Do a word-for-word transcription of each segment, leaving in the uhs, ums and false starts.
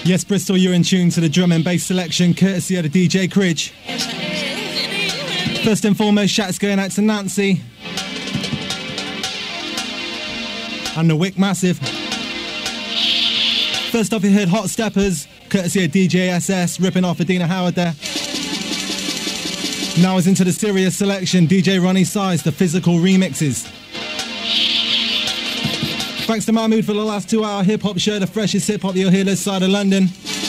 Yes, Bristol, you're in tune to the drum and bass selection courtesy of the D J Cridge. First and foremost, shouts going out to Nancy and the Wick Massive. First off, you heard Hot Steppers, courtesy of D J S S, ripping off Adina Howard there. Now it's into the serious selection, D J Ronnie Size, the physical remixes. Thanks to Mahmood for the last two hour hip-hop show, the freshest hip-hop you'll hear this side of London.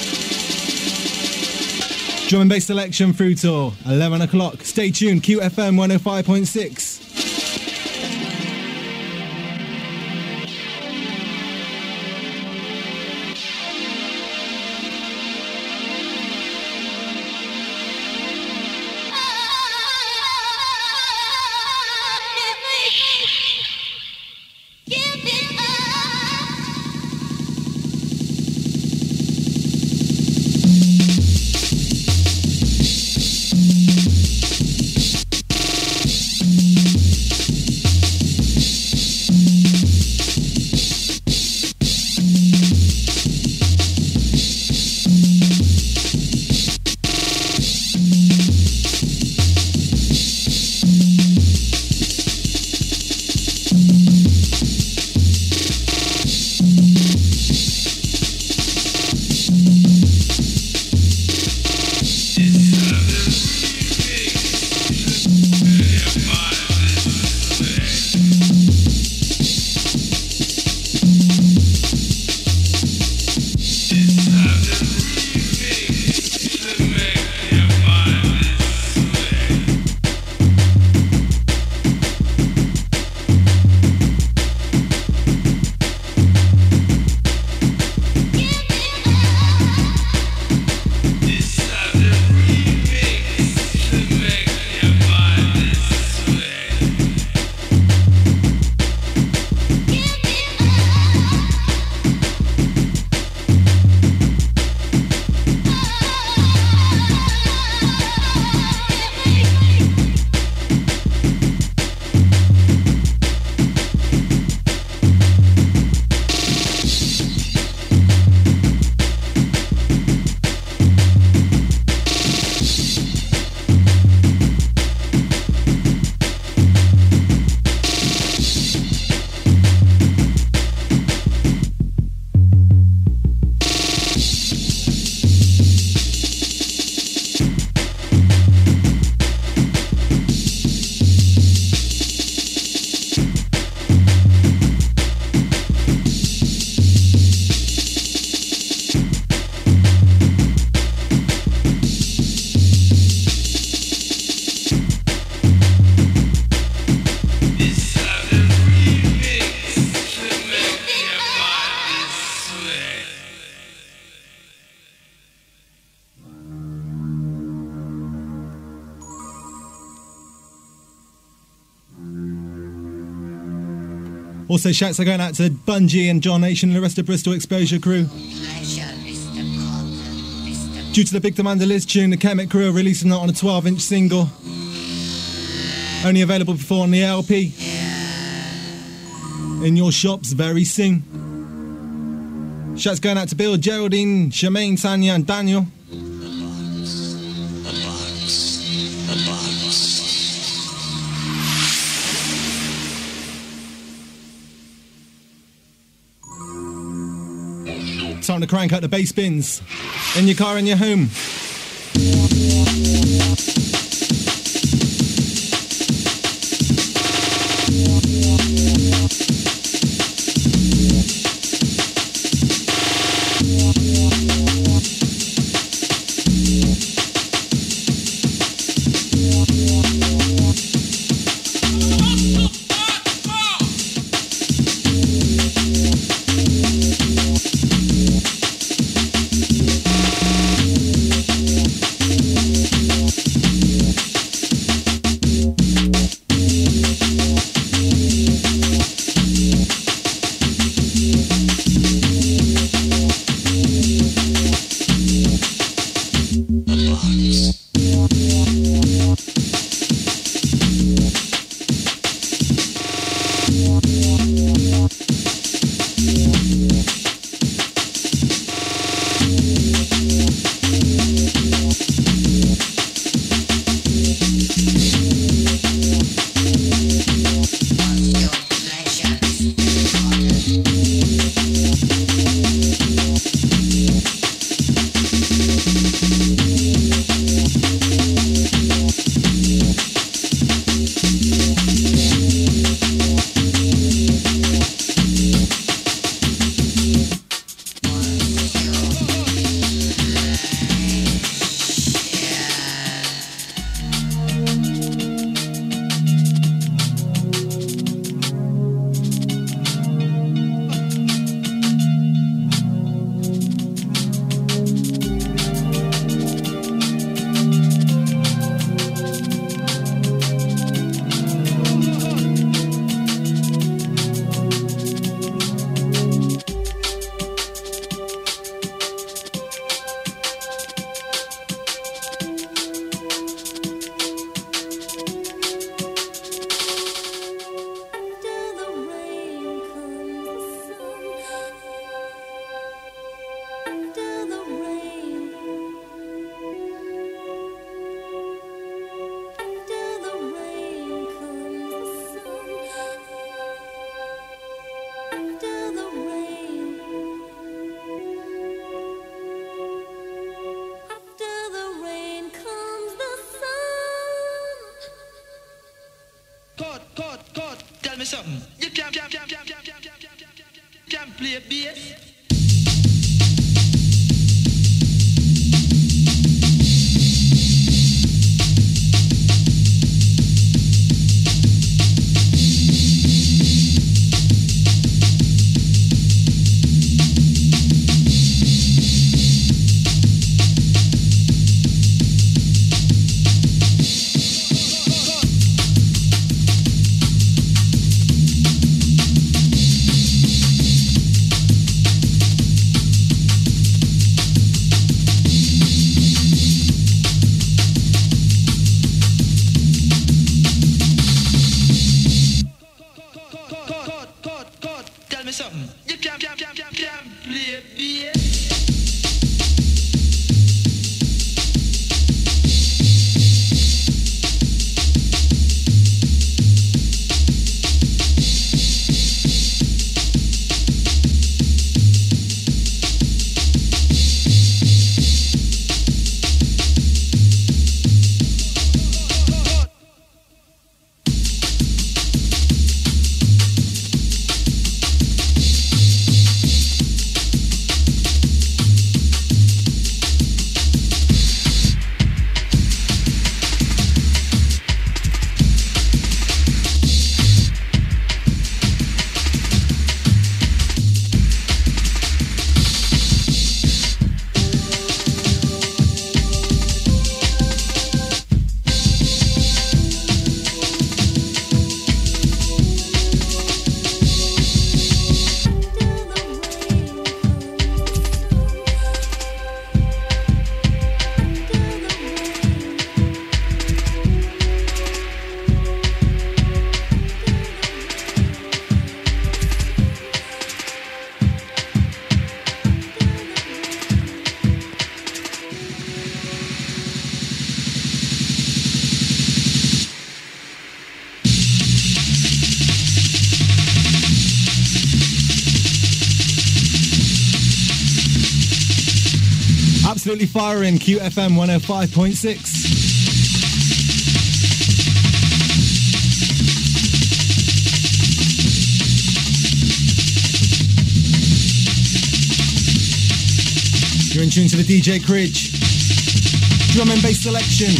Drum and bass selection through till eleven o'clock. Stay tuned, Q F M one oh five point six. Also, shouts are going out to Bungie and John Nation and the rest of Bristol Exposure crew. Due to the big demand of Liz tune, the Kemet crew are releasing it on a twelve inch single. Only available before on the L P. In your shops very soon. Shouts going out to Bill, Geraldine, Shemaine, Tanya and Daniel. Time to crank out the bass bins in your car, in your home. Absolutely firing Q F M one oh five point six. You're in tune to the D J Cridge. Drum and bass selection.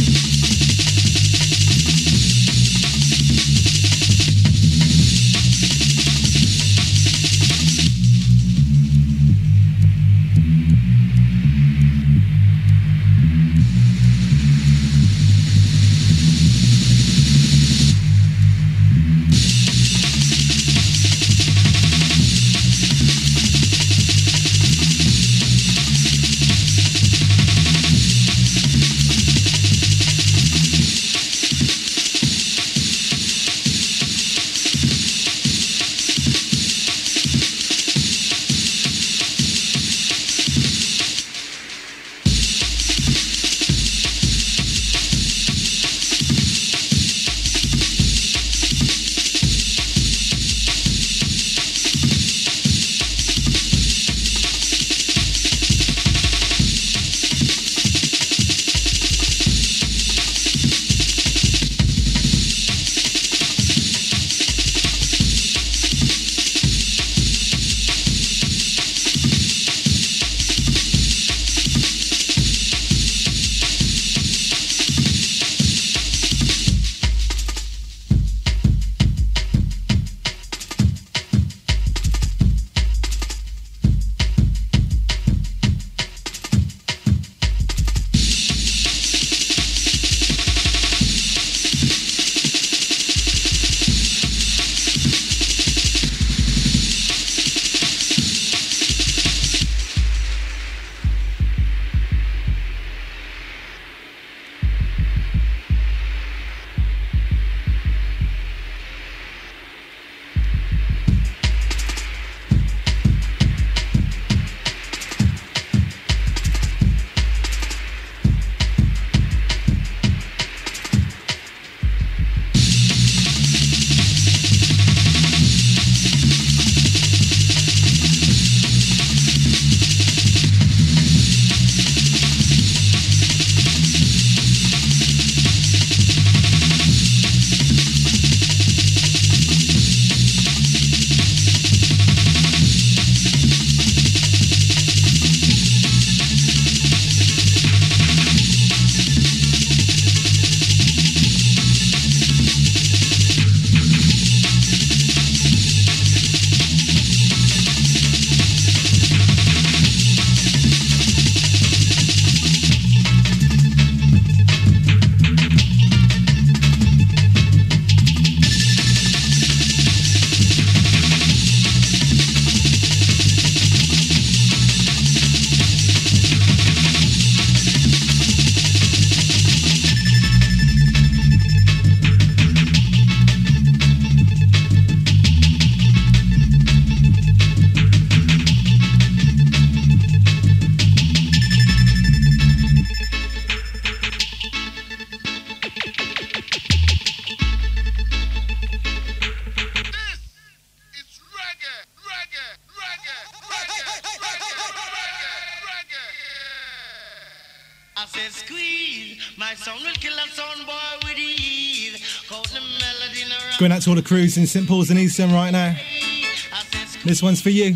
said squeeze, my son will kill a son boy with ease. Caught the melody in a Going out to all the crews in Saint Paul's and Eastham right now. This one's for you.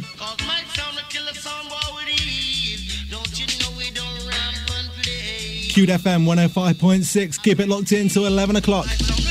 Q F M one oh five point six. Keep it locked in till eleven o'clock.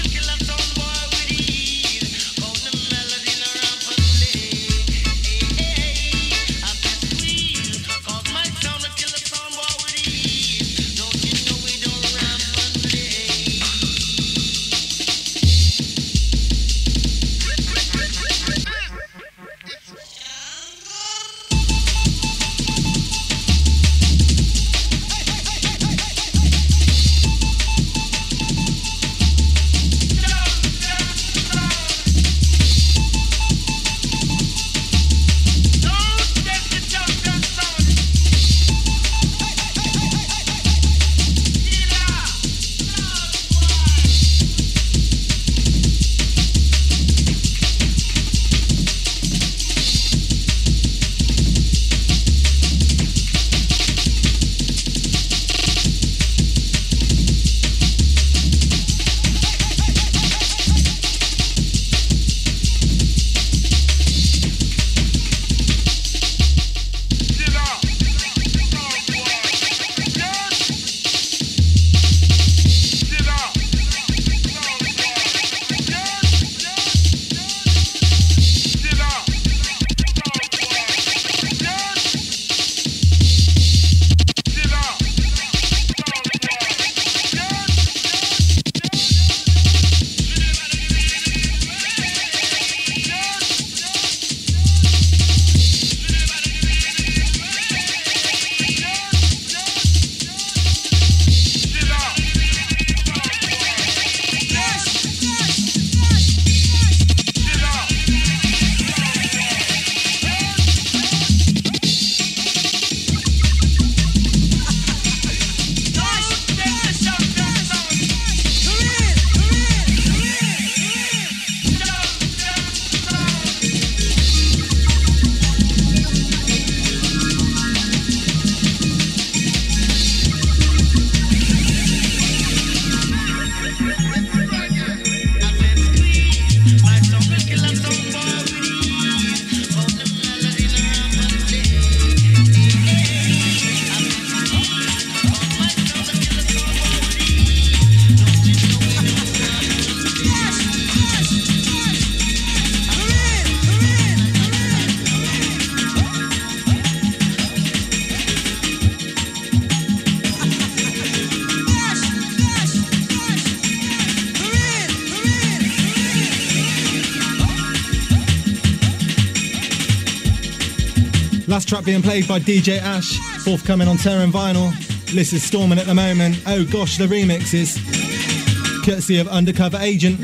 Last track being played by D J Ash, forthcoming on Terran Vinyl. List is storming at the moment. Oh gosh, the remixes, courtesy of Undercover Agent.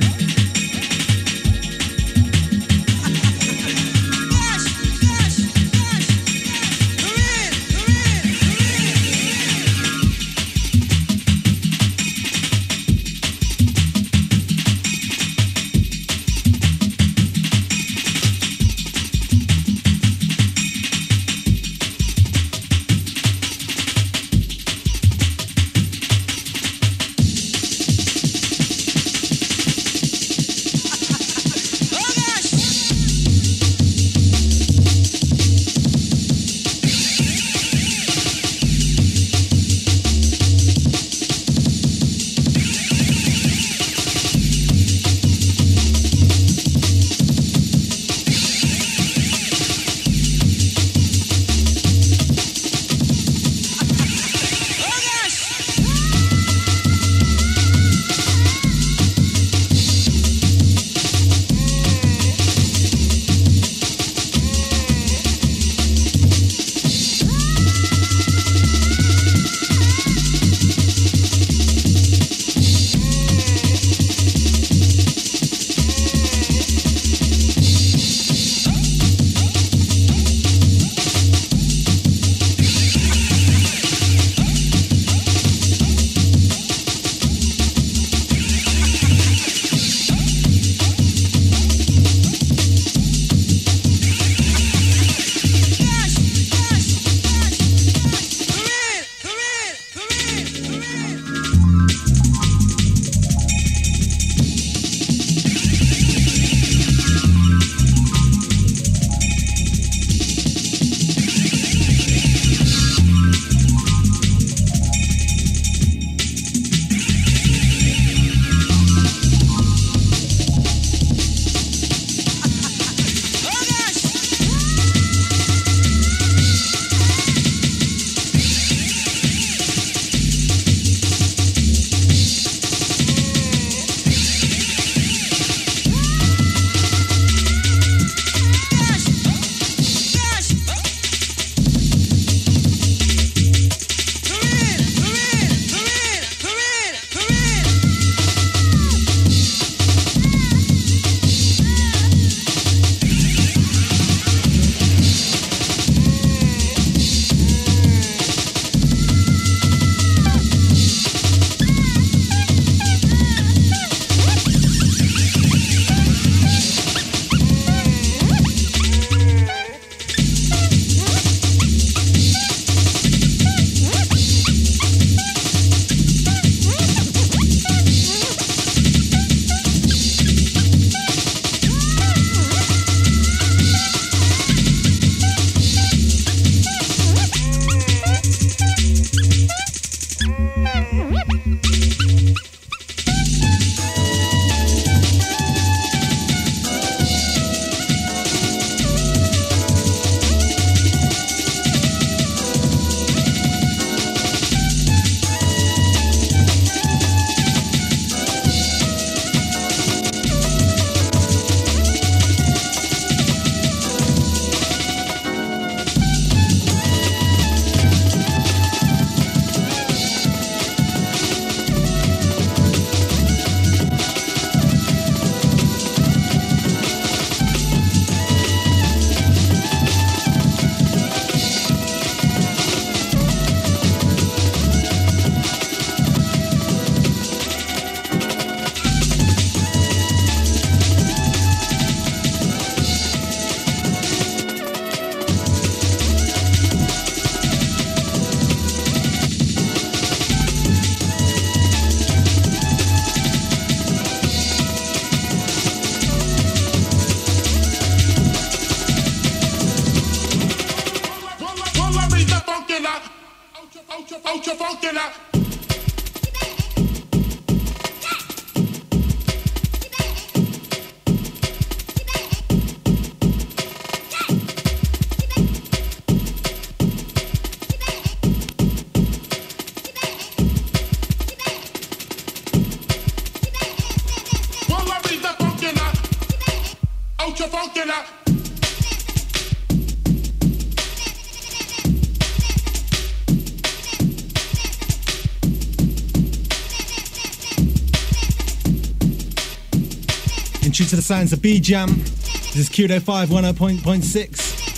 Tune to the sounds of B-Jam. This is Q D five one oh point six.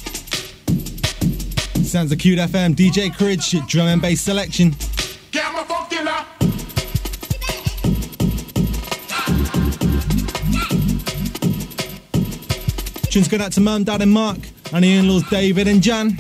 Sounds of Q D F M. D J Courage, drum and bass selection. Tunes going out to Mum, Dad and Mark, and the in-laws David and Jan.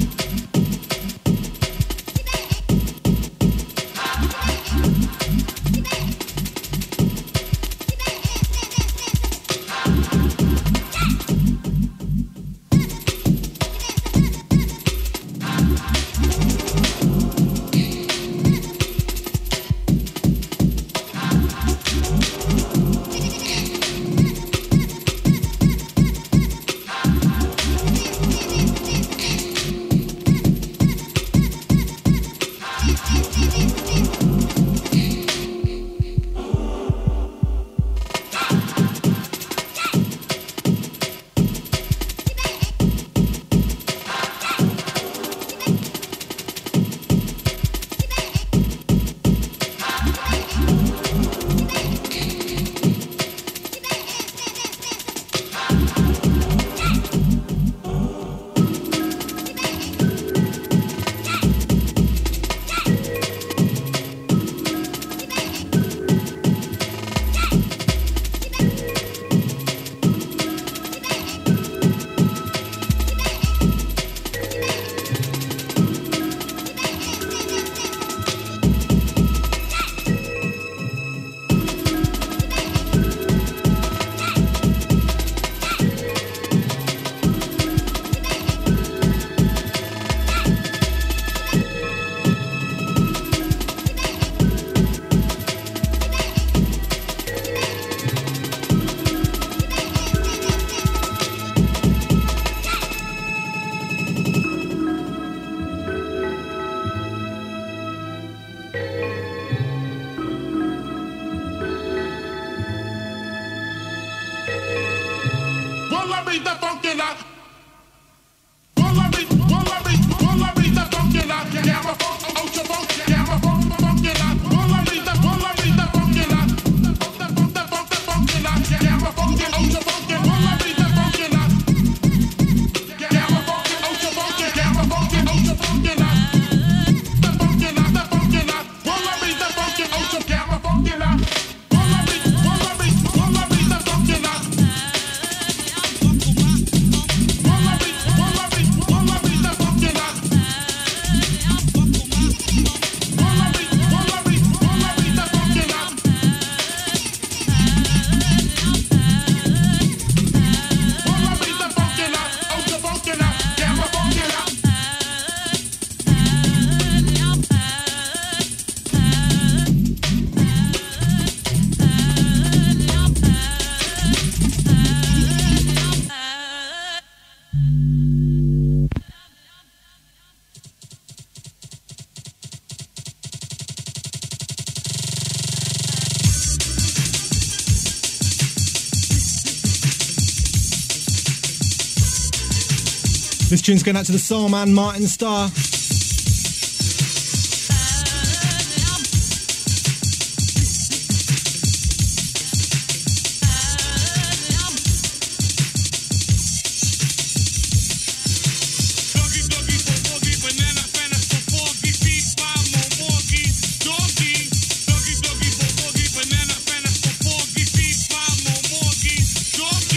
This tune's going out to the soul man, Martin Starr.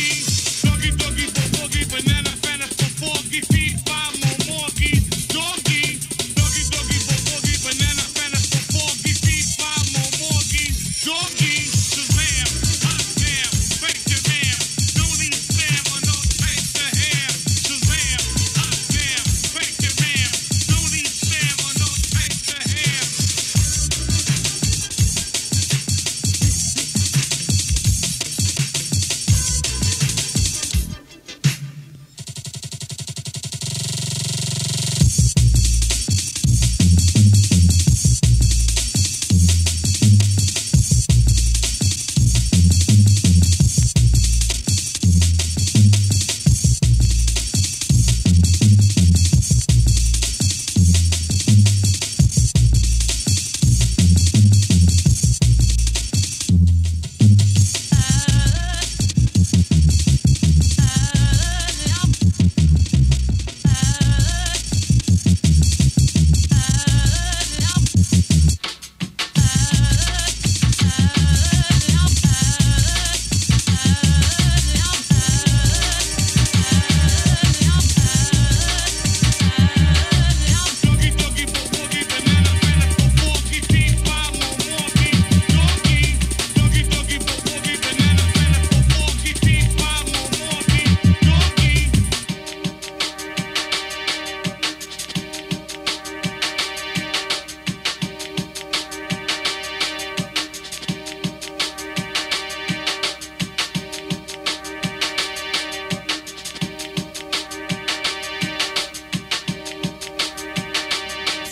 Doggy,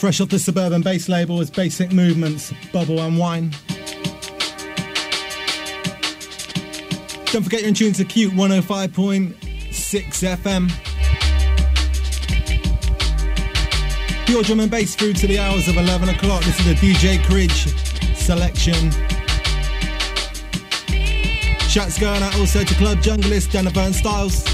fresh off the Suburban Bass label is Basic Movements, Bubble and Wine. Don't forget you're in tune to Cute one oh five point six F M. Pure drum and bass through to the hours of eleven o'clock. This is the D J Cridge selection. Shouts going out also to Club Junglist, Jennifer and Styles.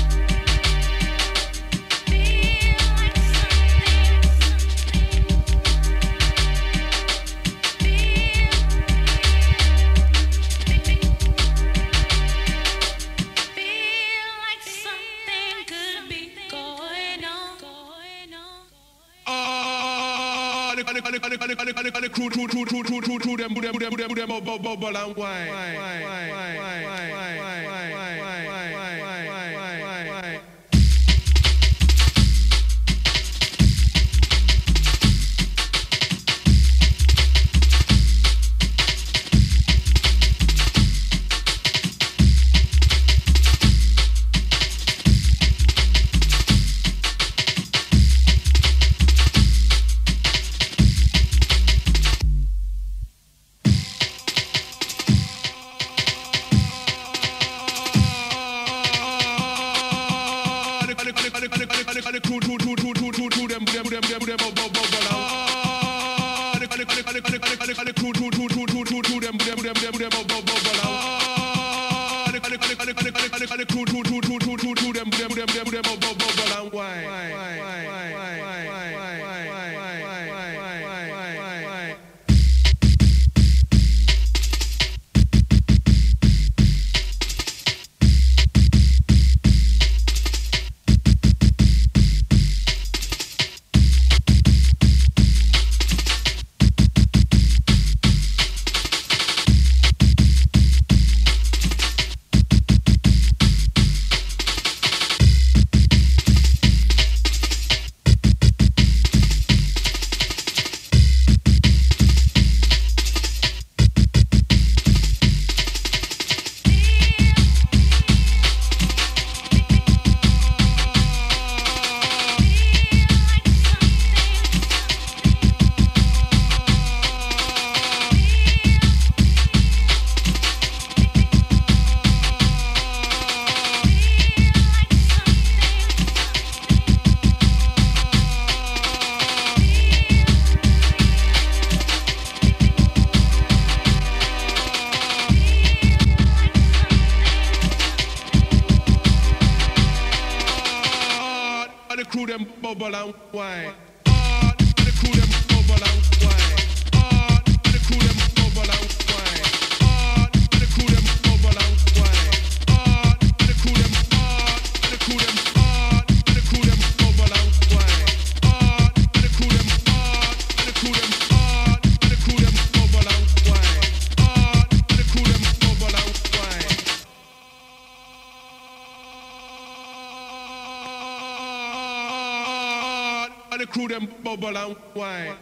Bubble and wine.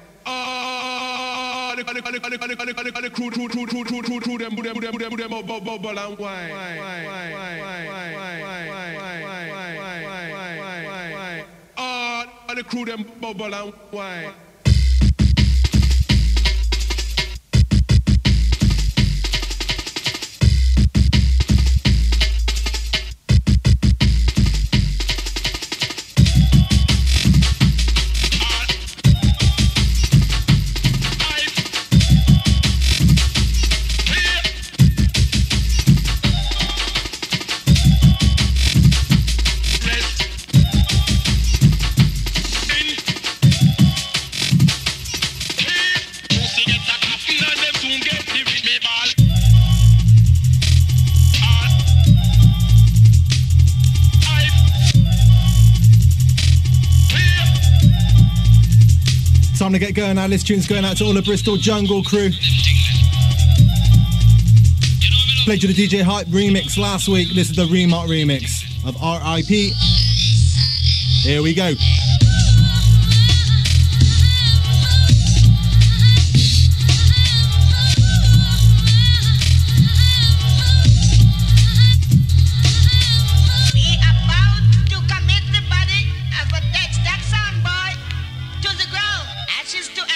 Ah, the the the the the the the the crew crew crew crew crew crew crew them them them them them bubble and wine. Ah, the crew them bubble and wine. Time to get going now. This tune's going out to all the Bristol Jungle crew. Played you the D J Hype remix last week. This is the Remark remix of R I P. Here we go. She's too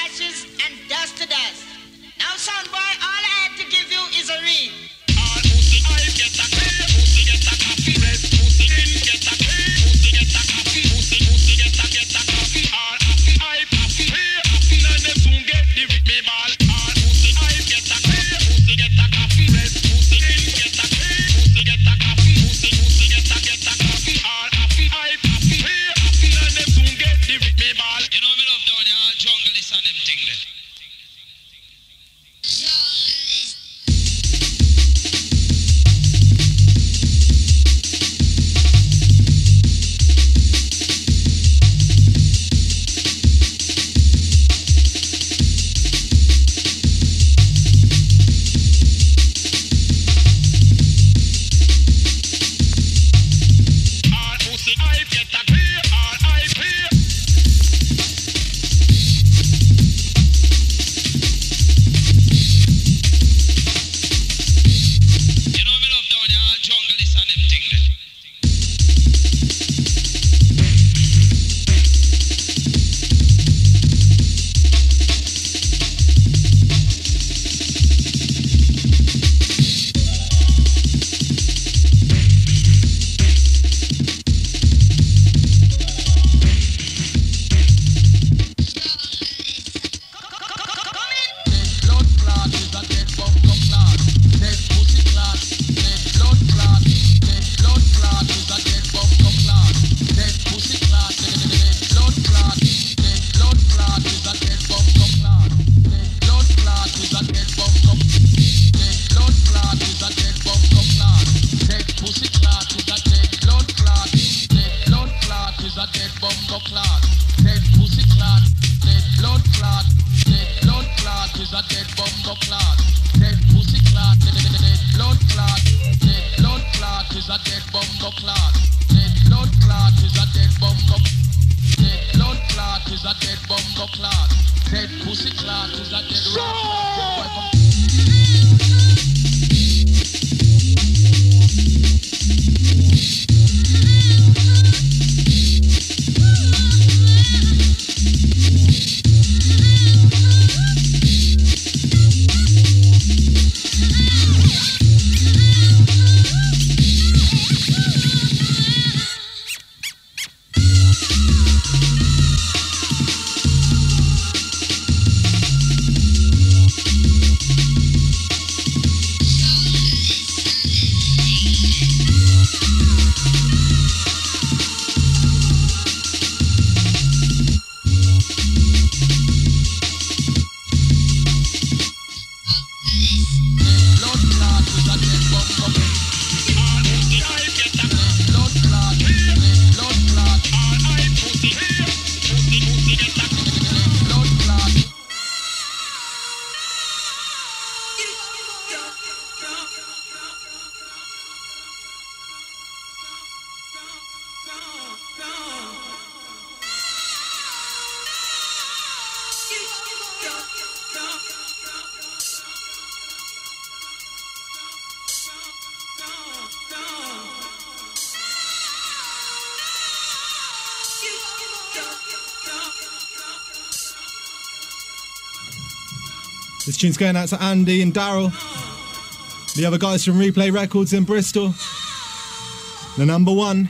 This tune's going out to Andy and Daryl, the other guys from Replay Records in Bristol. The number one,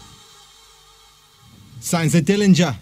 Sounds of Dillinger.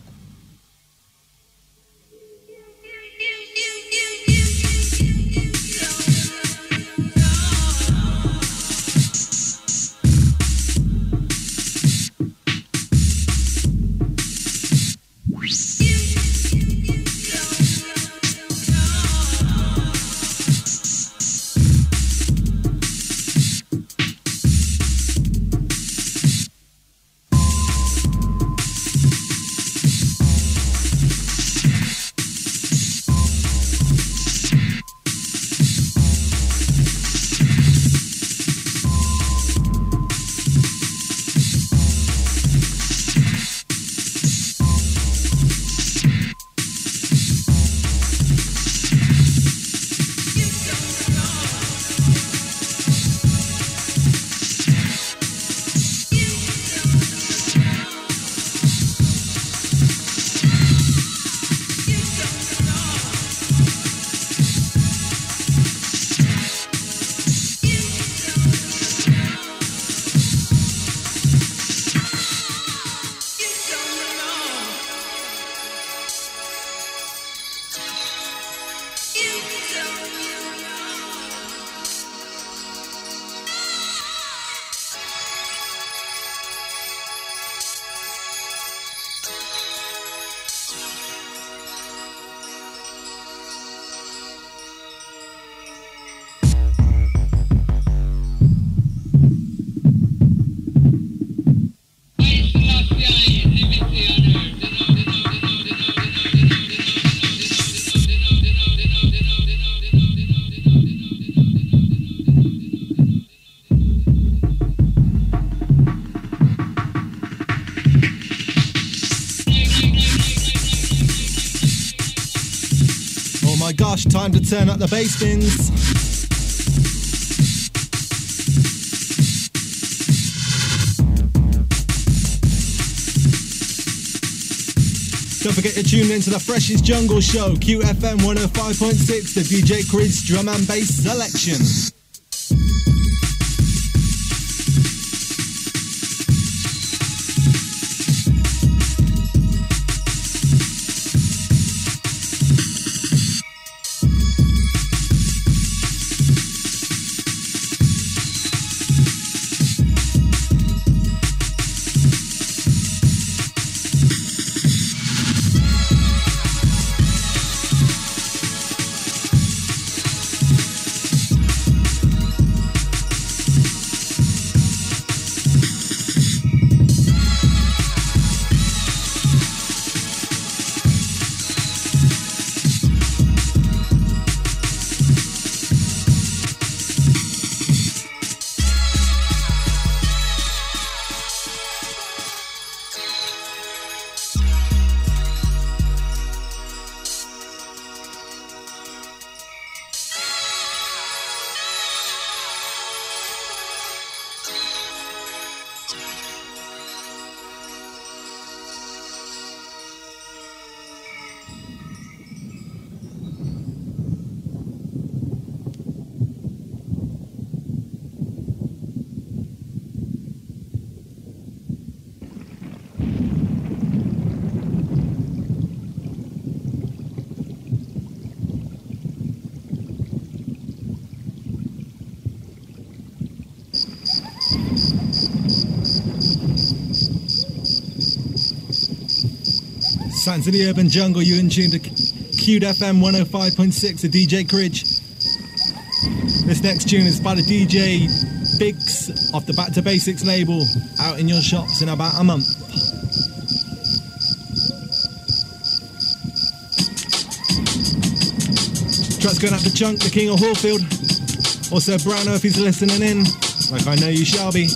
Gosh, time to turn up the bass bins. Don't forget to tune into the Freshest Jungle Show, Q F M one oh five point six, the D J Creed's drum and bass selection. Sounds of the urban jungle, you're in tune to Q F M one oh five point six, the D J Cridge. This next tune is by the D J Biggs off the Back to Basics label, out in your shops in about a month. Track's going out to Chunk, the King of Hallfield. Also Browno if he's listening in, like I know you shall be.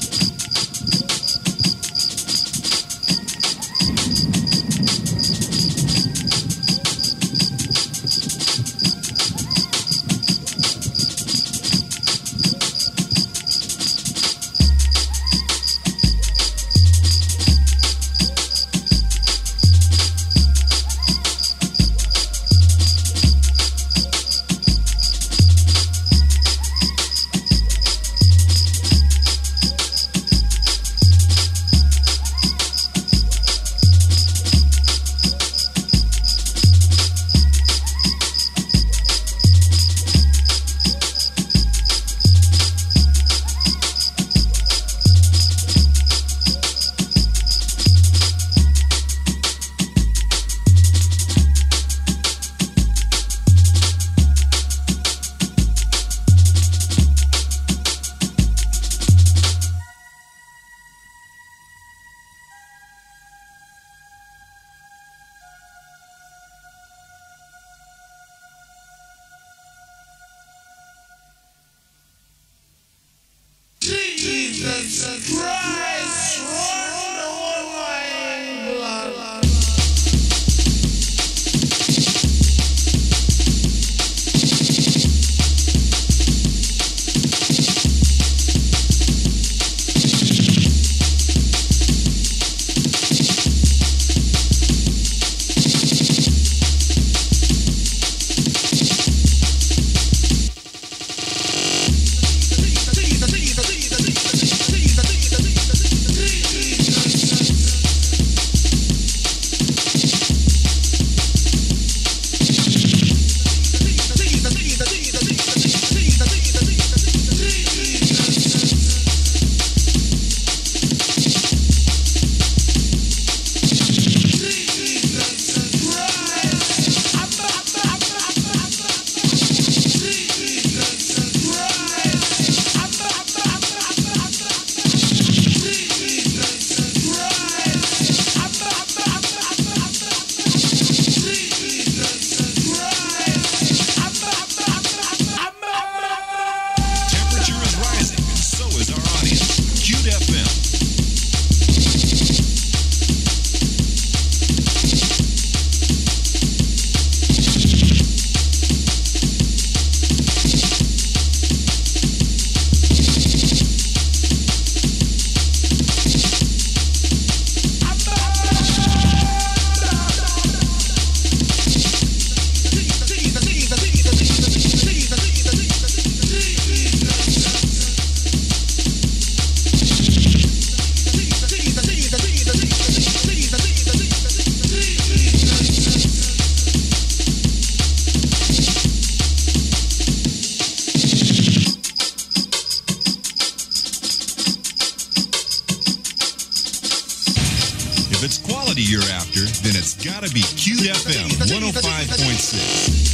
Gotta be Q F M one oh five point six.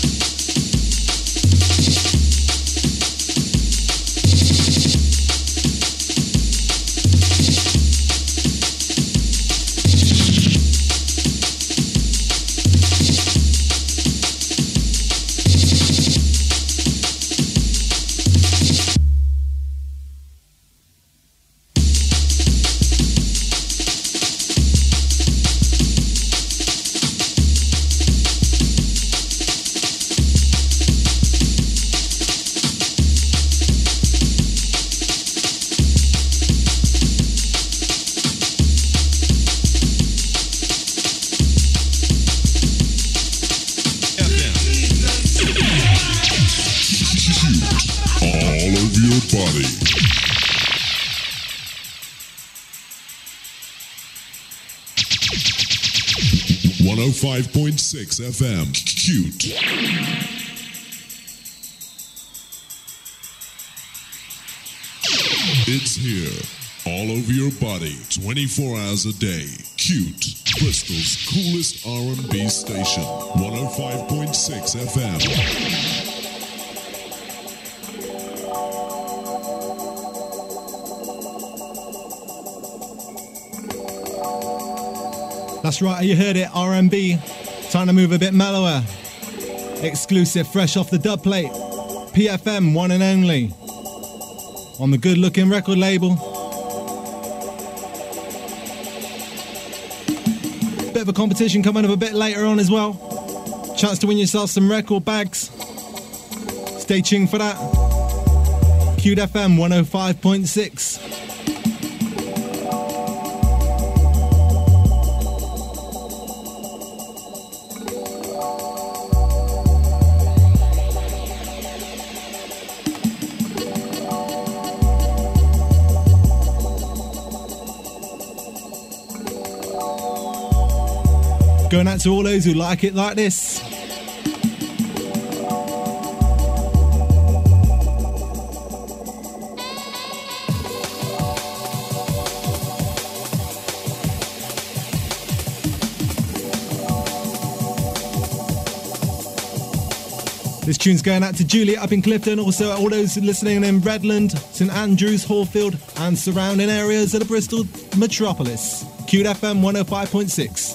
one oh five point six F M, Cute. It's here. all over your body, twenty-four hours a day. Cute, Bristol's coolest R and B station, one oh five point six F M. That's right, you heard it, R and B. Time to move a bit mellower. Exclusive, fresh off the dub plate. P F M, one and only. On the Good Looking record label. Bit of a competition coming up a bit later on as well. Chance to win yourself some record bags. Stay tuned for that. Q F M, one oh five point six. Going out to all those who like it like this. This tune's going out to Juliet up in Clifton, also all those listening in Redland, St Andrews, Hallfield and surrounding areas of the Bristol metropolis. Q F M one oh five point six.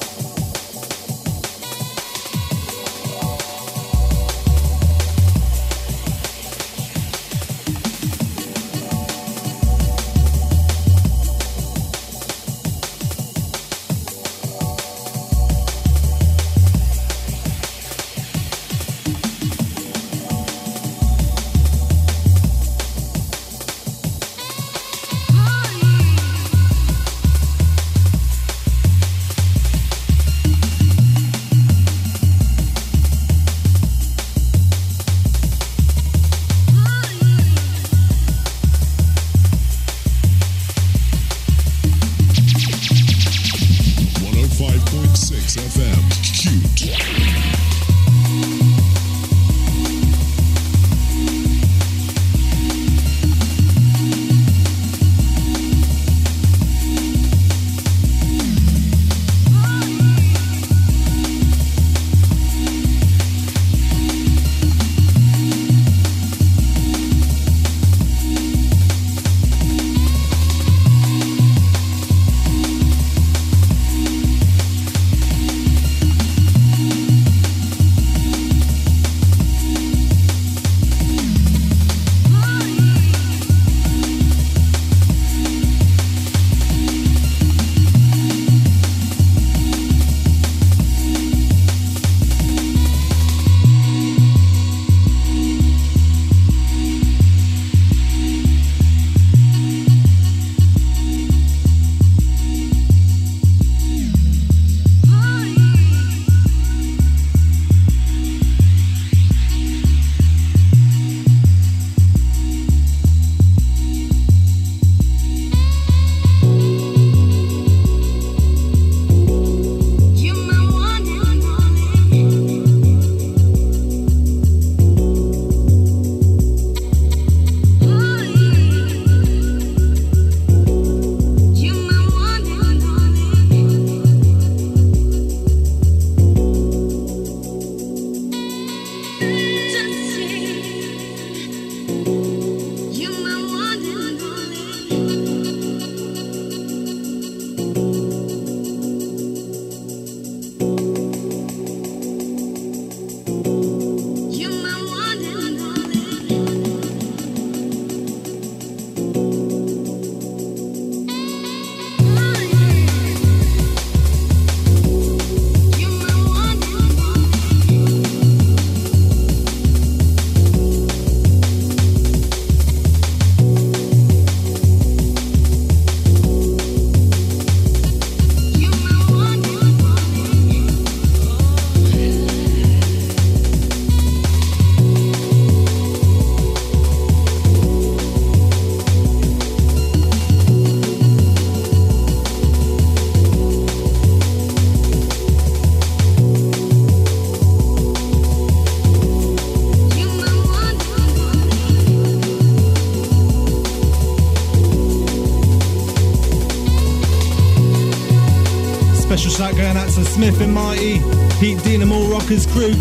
Special shout going out to Smith and Mighty, Pete Dean and all Rockers crew.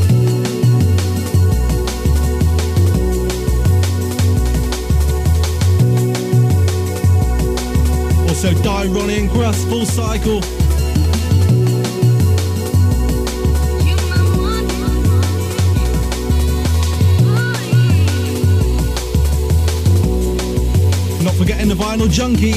Also Die, Ronnie and Gruss, Full Cycle. Not forgetting the Vinyl Junkie.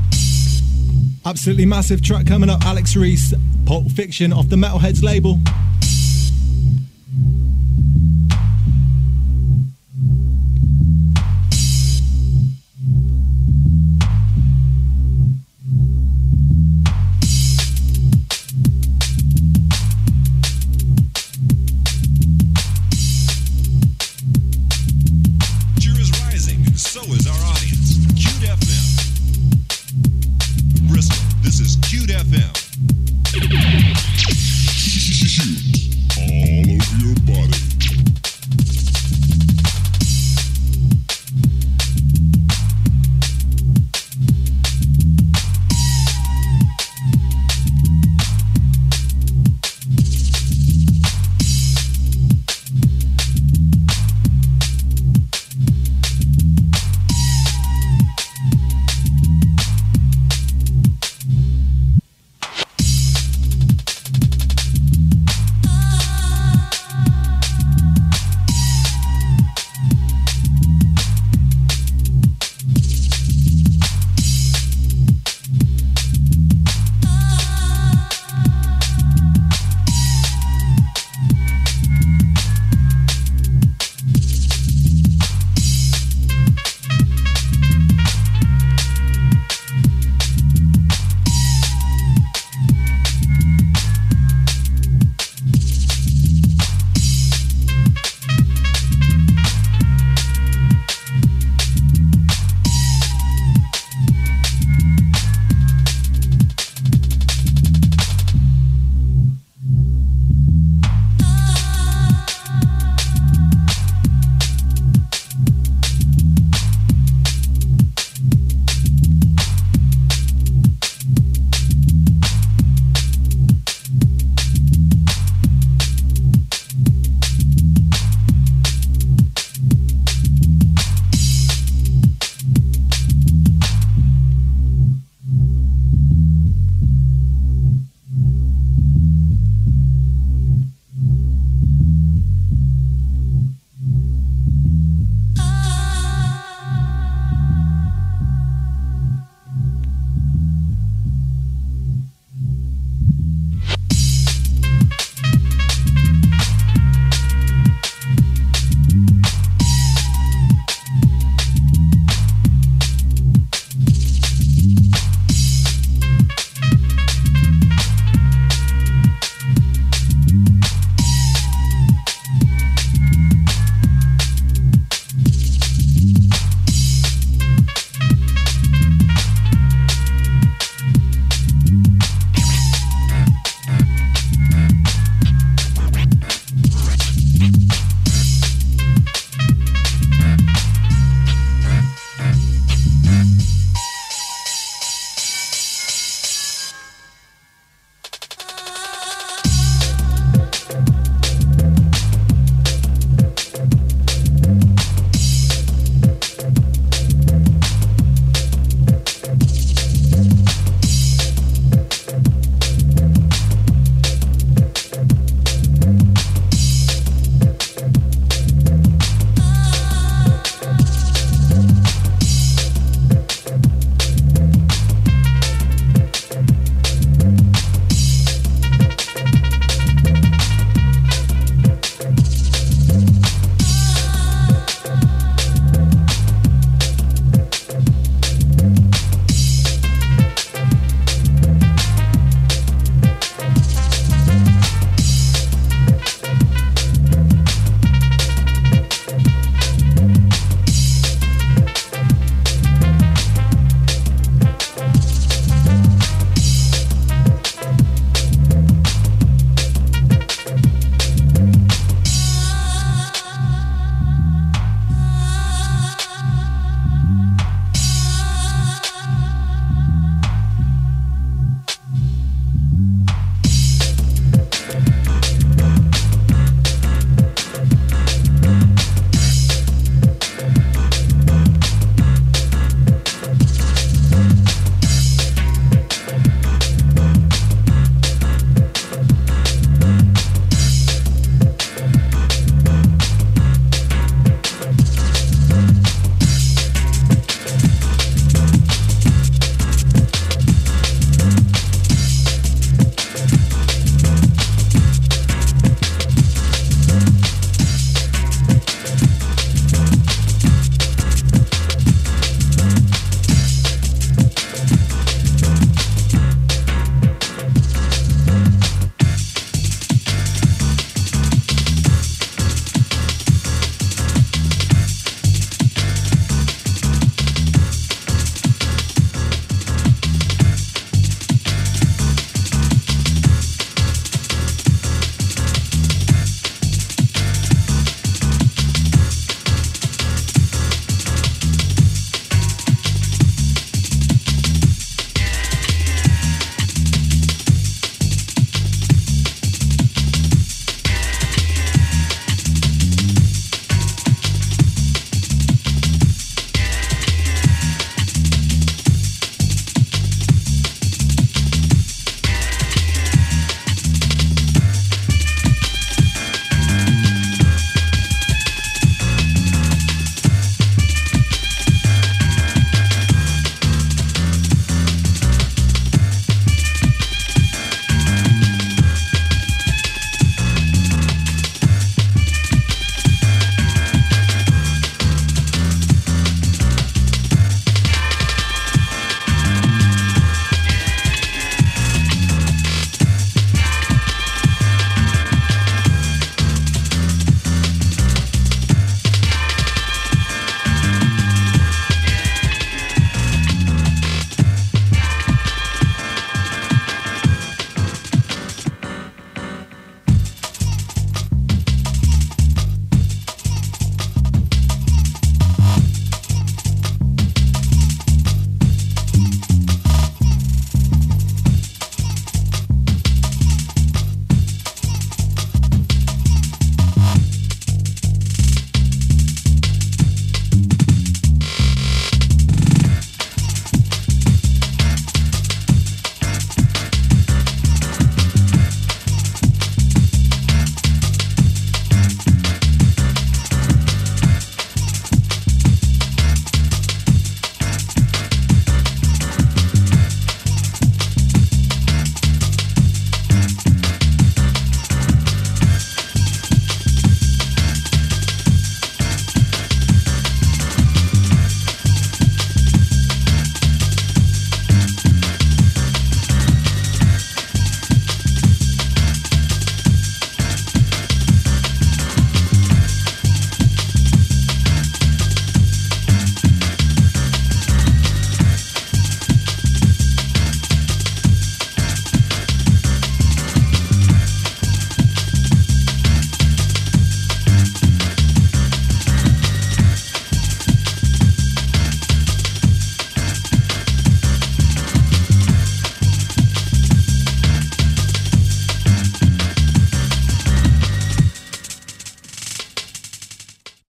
Absolutely massive track coming up. Alex Reese, Pulp Fiction off the Metalheads label.